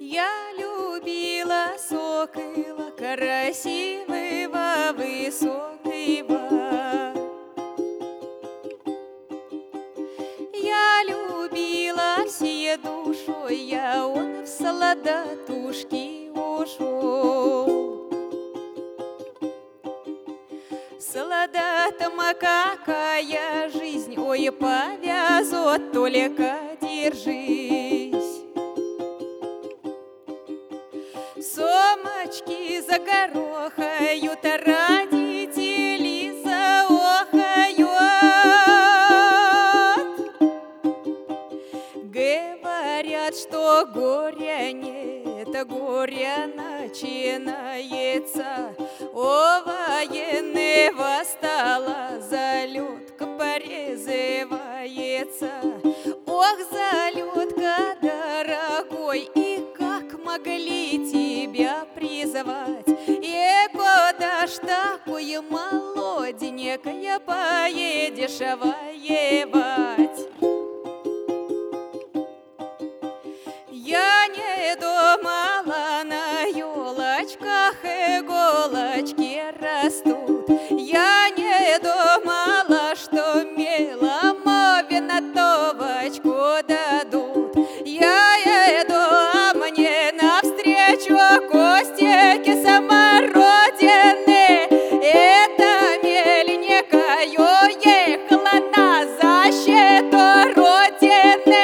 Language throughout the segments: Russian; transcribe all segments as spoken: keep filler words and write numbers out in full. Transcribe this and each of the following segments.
Я любила сокола красивого, высокого. Я любила всей душой, я он в солдатушки ушел. Солдатам какая жизнь, ой, повязут, только держись. Сумочки загорохают, родители заохают. Говорят, что горя нет, горя начинается. О, военного стала, залетка порезывается. Ох, залетка, дорогой, и как могли тебя призывать? И куда ж такое молоденькая поедешь воевать? Я не думала, на елочках иголочки растут. Я не думала, что милому винтовочку дадут. Я иду, а мне навстречу кустики самородины. Это мельникою ехала на защиту родины.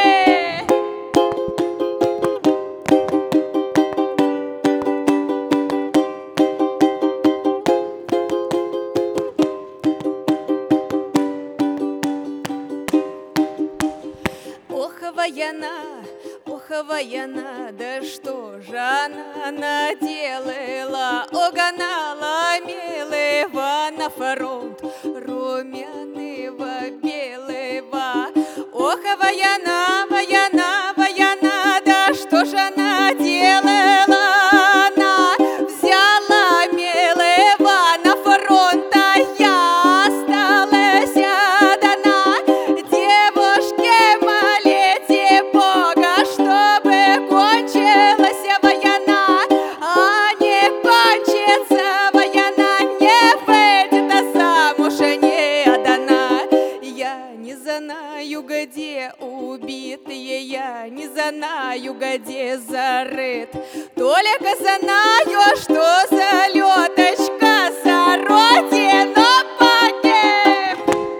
Ох, война, ох, война, да что же она наделала? Угнала милого на фронт, румяного белого. Ох, война, война, война, да что же она делала? Она взяла милого на фронт, а я осталась одна. Девушке молите Бога, чтобы кончилась война, а не кончится война, не выйдет замуж ни одна. Я не знаю, где убитые, я не знаю, где зарыт, только знаю, что залеточка за родину погиб.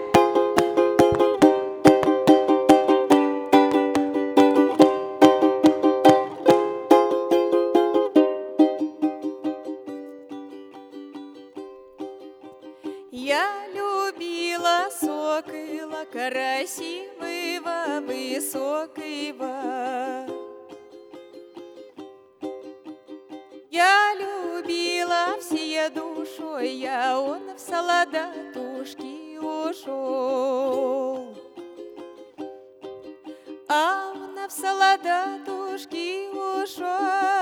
Я любила сокола красивого, высокого. Я любила всей душой, я он в солдатушки ушел. А он в солдатушки ушел.